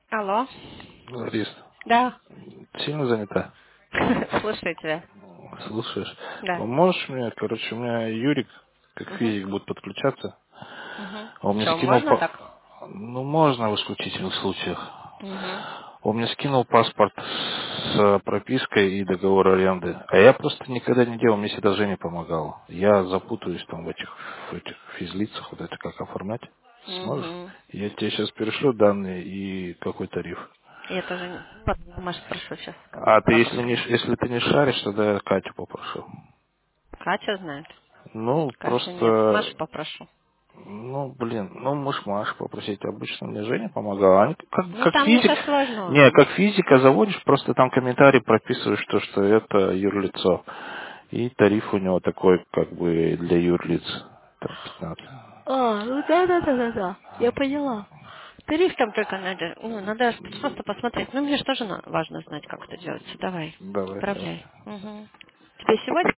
Алло. Ларис, Да. сильно занята? Слушаю тебя. Слушаешь? Да. Поможешь мне? Короче, у меня Юрик, как Угу. физик, будет подключаться. Угу. Он мне Что, скинул можно по... так? Ну, можно в исключительных случаях. Угу. Он мне скинул паспорт с пропиской и договор аренды. А я просто никогда не делал, мне всегда Женя помогал. Я запутаюсь там в этих физлицах, вот это как оформлять. Сможешь? Угу. Я тебе сейчас перешлю данные и какой тариф. Я тоже Машу спрошу сейчас, А ты, как если, оформлять. если ты не шаришь, тогда я Катю попрошу. Катя знает. Ну, Катя нет. просто, Машу попрошу. ну, блин, ну, можешь Маш попросить. Обычно мне Женя помогала. Они Ну, как там физик, ничего сложного. не, как физика заводишь, просто там комментарий прописываешь, что это юрлицо. И тариф у него такой, как бы, для юрлиц. Там 15. А, ну да. Я поняла. Тариф там только надо, ну, надо просто посмотреть. Ну, мне же тоже важно знать, как это делается. Давай, Давай, давай. отправляй. Угу. Тебе сегодня?